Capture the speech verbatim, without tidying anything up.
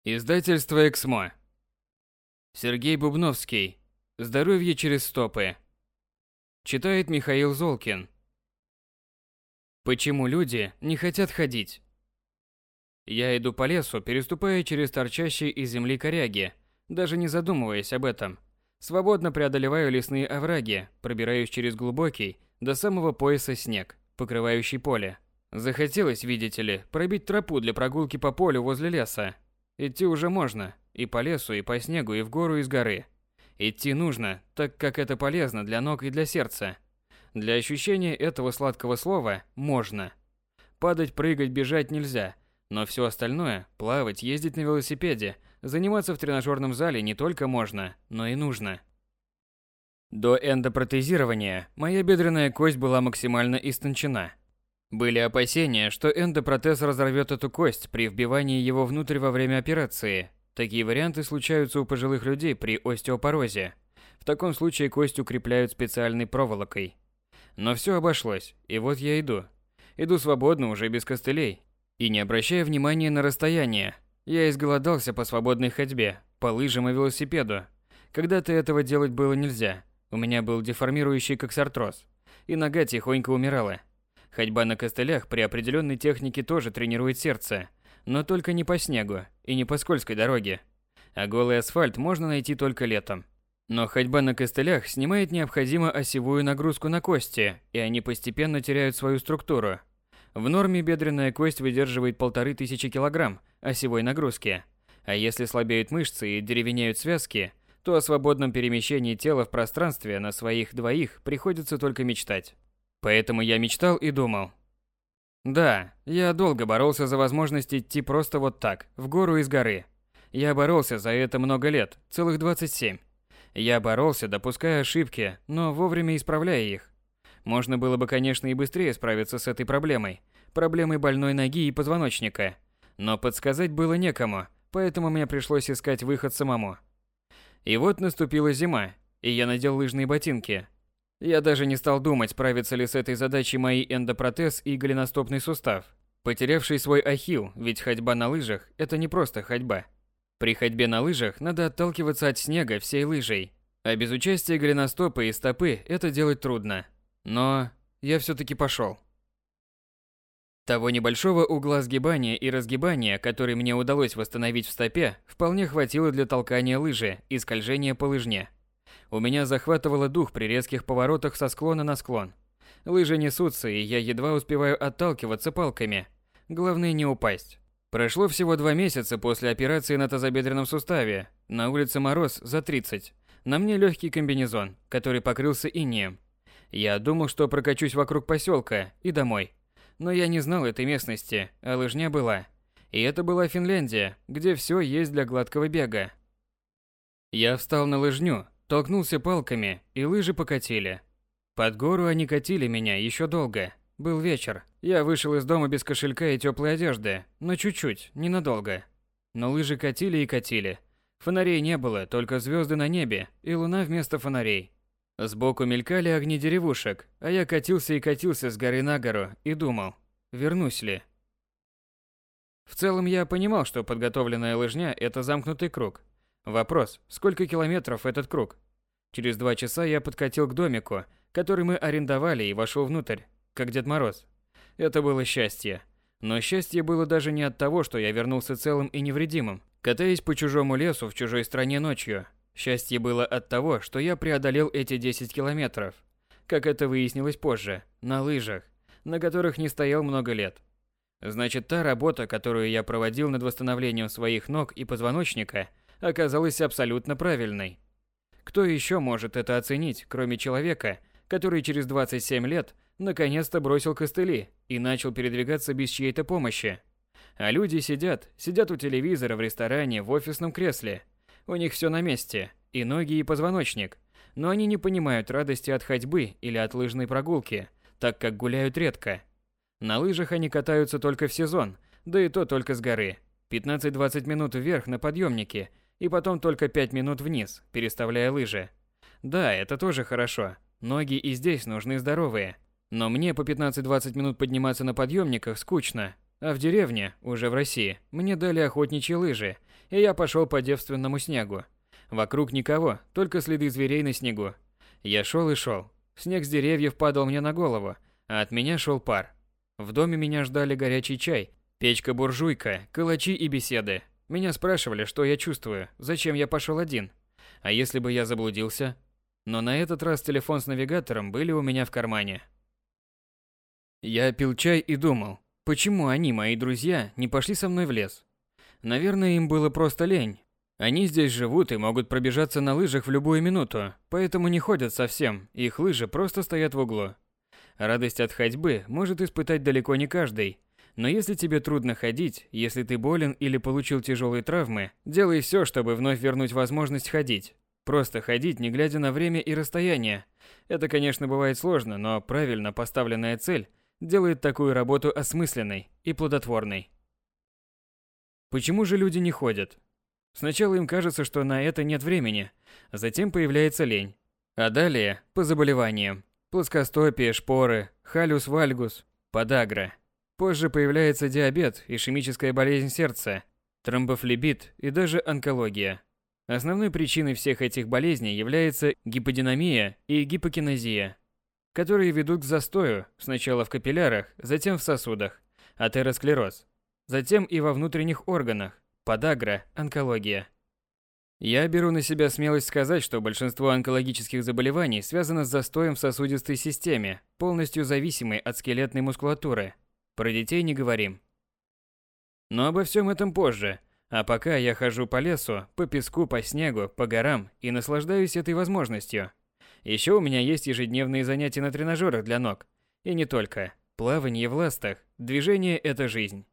Издательство «Эксмо». Сергей Бубновский. Здоровье через стопы. Читает Михаил Золкин. Почему люди не хотят ходить? Я иду по лесу, переступая через торчащие из земли коряги, даже не задумываясь об этом. Свободно преодолеваю лесные овраги, пробираюсь через глубокий, до самого пояса снег, покрывающий поле. Захотелось, видите ли, пробить тропу для прогулки по полю возле леса. Идти уже можно, и по лесу, и по снегу, и в гору, и с горы. Идти нужно, так как это полезно для ног и для сердца. Для ощущения этого сладкого слова «можно». Падать, прыгать, бежать нельзя, но все остальное – плавать, ездить на велосипеде, заниматься в тренажерном зале не только можно, но и нужно. До эндопротезирования моя бедренная кость была максимально истончена. Были опасения, что эндопротез разорвет эту кость при вбивании его внутрь во время операции. Такие варианты случаются у пожилых людей при остеопорозе. В таком случае кость укрепляют специальной проволокой. Но все обошлось, и вот я иду. Иду свободно, уже без костылей. И не обращая внимания на расстояние. Я изголодался по свободной ходьбе, по лыжам и велосипеду. Когда-то этого делать было нельзя. У меня был деформирующий коксартроз. И нога тихонько умирала. Ходьба на костылях при определенной технике тоже тренирует сердце, но только не по снегу и не по скользкой дороге. А голый асфальт можно найти только летом. Но ходьба на костылях снимает необходимую осевую нагрузку на кости, и они постепенно теряют свою структуру. В норме бедренная кость выдерживает полторы тысячи килограмм осевой нагрузки, а если слабеют мышцы и деревенеют связки, то о свободном перемещении тела в пространстве на своих двоих приходится только мечтать. Поэтому я мечтал и думал. Да, я долго боролся за возможность идти просто вот так, в гору из горы. Я боролся за это много лет, целых двадцать семь. Я боролся, допуская ошибки, но вовремя исправляя их. Можно было бы, конечно, и быстрее справиться с этой проблемой, проблемой больной ноги и позвоночника. Но подсказать было некому, поэтому мне пришлось искать выход самому. И вот наступила зима, и я надел лыжные ботинки. Я даже не стал думать, справится ли с этой задачей мои эндопротез и голеностопный сустав, потерявший свой ахилл, ведь ходьба на лыжах – это не просто ходьба. При ходьбе на лыжах надо отталкиваться от снега всей лыжей, а без участия голеностопа и стопы это делать трудно. Но я все-таки пошел. Того небольшого угла сгибания и разгибания, который мне удалось восстановить в стопе, вполне хватило для толкания лыжи и скольжения по лыжне. У меня захватывало дух при резких поворотах со склона на склон. Лыжи несутся, и я едва успеваю отталкиваться палками. Главное не упасть. Прошло всего два месяца после операции на тазобедренном суставе. На улице мороз за тридцать. На мне легкий комбинезон, который покрылся инеем. Я думал, что прокачусь вокруг поселка и домой. Но я не знал этой местности, а лыжня была. И это была Финляндия, где все есть для гладкого бега. Я встал на лыжню, толкнулся палками, и лыжи покатили. Под гору они катили меня еще долго. Был вечер. Я вышел из дома без кошелька и теплой одежды, но чуть-чуть, ненадолго. Но лыжи катили и катили. Фонарей не было, только звезды на небе и луна вместо фонарей. Сбоку мелькали огни деревушек, а я катился и катился с горы на гору и думал, вернусь ли. В целом я понимал, что подготовленная лыжня – это замкнутый круг. Вопрос, сколько километров этот круг? Через два часа я подкатил к домику, который мы арендовали, и вошел внутрь, как Дед Мороз. Это было счастье. Но счастье было даже не от того, что я вернулся целым и невредимым, катаясь по чужому лесу в чужой стране ночью. Счастье было от того, что я преодолел эти десять километров, как это выяснилось позже, на лыжах, на которых не стоял много лет. Значит, та работа, которую я проводил над восстановлением своих ног и позвоночника, оказалась абсолютно правильной. Кто еще может это оценить, кроме человека, который через двадцать семь лет наконец-то бросил костыли и начал передвигаться без чьей-то помощи? А люди сидят, сидят у телевизора, в ресторане, в офисном кресле. У них все на месте, и ноги, и позвоночник, но они не понимают радости от ходьбы или от лыжной прогулки, так как гуляют редко. На лыжах они катаются только в сезон, да и то только с горы. пятнадцать-двадцать минут вверх на подъемнике, и потом только пять минут вниз, переставляя лыжи. Да, это тоже хорошо, ноги и здесь нужны здоровые. Но мне по пятнадцать-двадцать минут подниматься на подъемниках скучно. А в деревне, уже в России, мне дали охотничьи лыжи, и я пошел по девственному снегу. Вокруг никого, только следы зверей на снегу. Я шел и шел. Снег с деревьев падал мне на голову, а от меня шел пар. В доме меня ждали горячий чай, печка-буржуйка, калачи и беседы. Меня спрашивали, что я чувствую, зачем я пошел один. А если бы я заблудился? Но на этот раз телефон с навигатором были у меня в кармане. Я пил чай и думал, почему они, мои друзья, не пошли со мной в лес? Наверное, им было просто лень. Они здесь живут и могут пробежаться на лыжах в любую минуту, поэтому не ходят совсем, их лыжи просто стоят в углу. Радость от ходьбы может испытать далеко не каждый. Но если тебе трудно ходить, если ты болен или получил тяжелые травмы, делай все, чтобы вновь вернуть возможность ходить. Просто ходить, не глядя на время и расстояние. Это, конечно, бывает сложно, но правильно поставленная цель делает такую работу осмысленной и плодотворной. Почему же люди не ходят? Сначала им кажется, что на это нет времени, затем появляется лень. А далее по заболеваниям. Плоскостопие, шпоры, халюс вальгус, подагра. Позже появляется диабет, ишемическая болезнь сердца, тромбофлебит и даже онкология. Основной причиной всех этих болезней является гиподинамия и гипокинезия, которые ведут к застою сначала в капиллярах, затем в сосудах, атеросклероз, затем и во внутренних органах, подагра, онкология. Я беру на себя смелость сказать, что большинство онкологических заболеваний связано с застоем в сосудистой системе, полностью зависимой от скелетной мускулатуры. Про детей не говорим. Но обо всем этом позже. А пока я хожу по лесу, по песку, по снегу, по горам и наслаждаюсь этой возможностью. Еще у меня есть ежедневные занятия на тренажерах для ног. И не только. Плавание в ластах, движение – это жизнь.